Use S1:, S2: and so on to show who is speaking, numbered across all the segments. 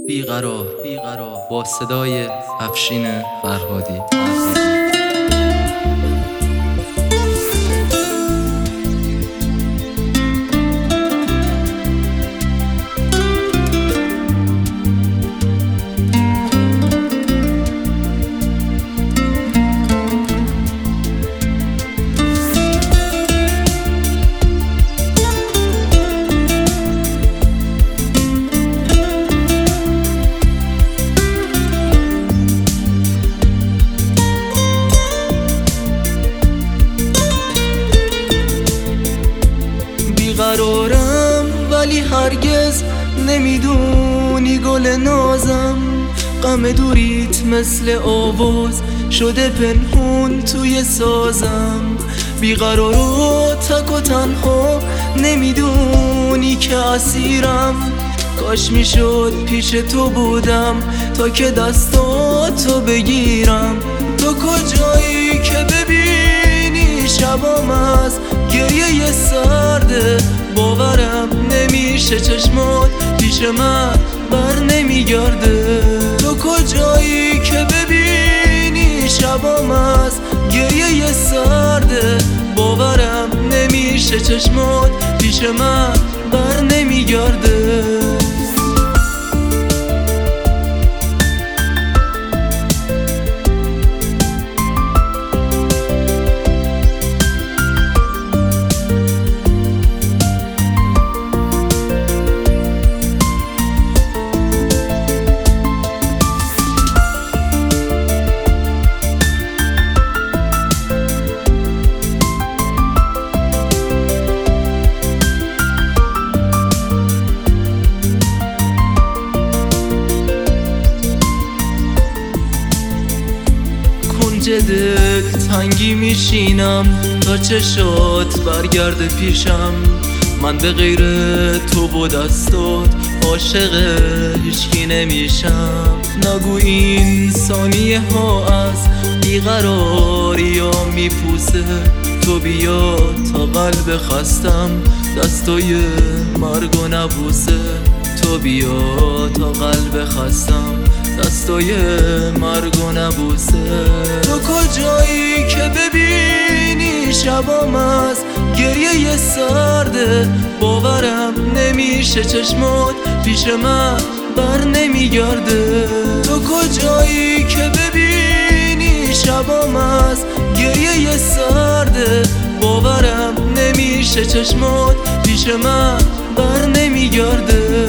S1: بیقرار با صدای افشین فرهادی.
S2: بیقرارم ولی هرگز نمیدونی گل نازم، غم دوریت مثل آواز شده پنهون توی سازم. بیقرار و تک و تنها نمیدونی که اسیرم، کاش میشد پیش تو بودم تا که دستاتو بگیرم. تو کجایی که ببینی شبام از گریه سرده، باورم نمیشه چشمات پیش من بر نمیگرده. تو کجایی که ببینی شبام از گریه سرده، باورم نمیشه چشمات پیش من بر نمیگرده. دل تنگی میشینم تا چشات برگرده پیشم. من به غیر تو و دستات عاشق هیچکی نمیشم. نگو این ثانیه ها از بیقراری ها میپوسه. تو بیا تا قلب خستم دستای مرگ و نبوسه. تو بیا تا قلب خستم دستای مرگ و نبوسه. تو کجایی که ببینی شبام از گریه سرده، باورم نمیشه چشمات پیش من بر نمیگرده. تو کجایی که ببینی شبام از گریه سرده، باورم نمیشه چشمات پیش من بر نمیگرده.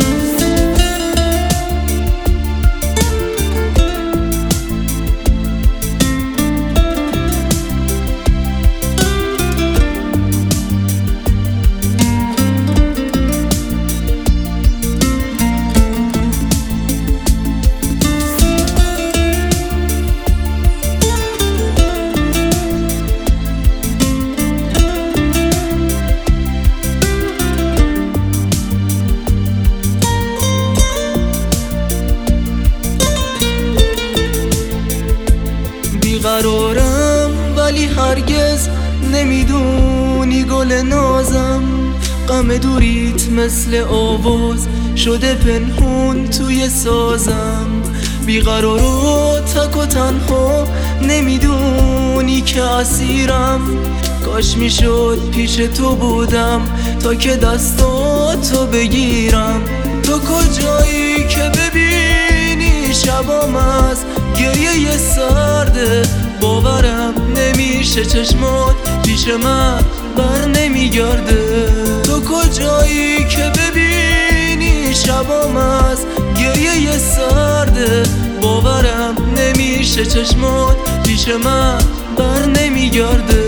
S2: بیقرارم ولی هرگز نمیدونی گل نازم، غم دوریت مثل آواز شده پنهون توی سازم. بیقرار و تک و تنها نمیدونی که اسیرم، کاش میشد پیش تو بودم تا که دستاتو بگیرم. تو کجایی که ببینی شبام از گریه سرده، باورم نمیشه چشمات پیش من بر نمیگرده. تو کجایی که ببینی شبام از گریه سرده، باورم نمیشه چشمات پیش من بر نمیگرده.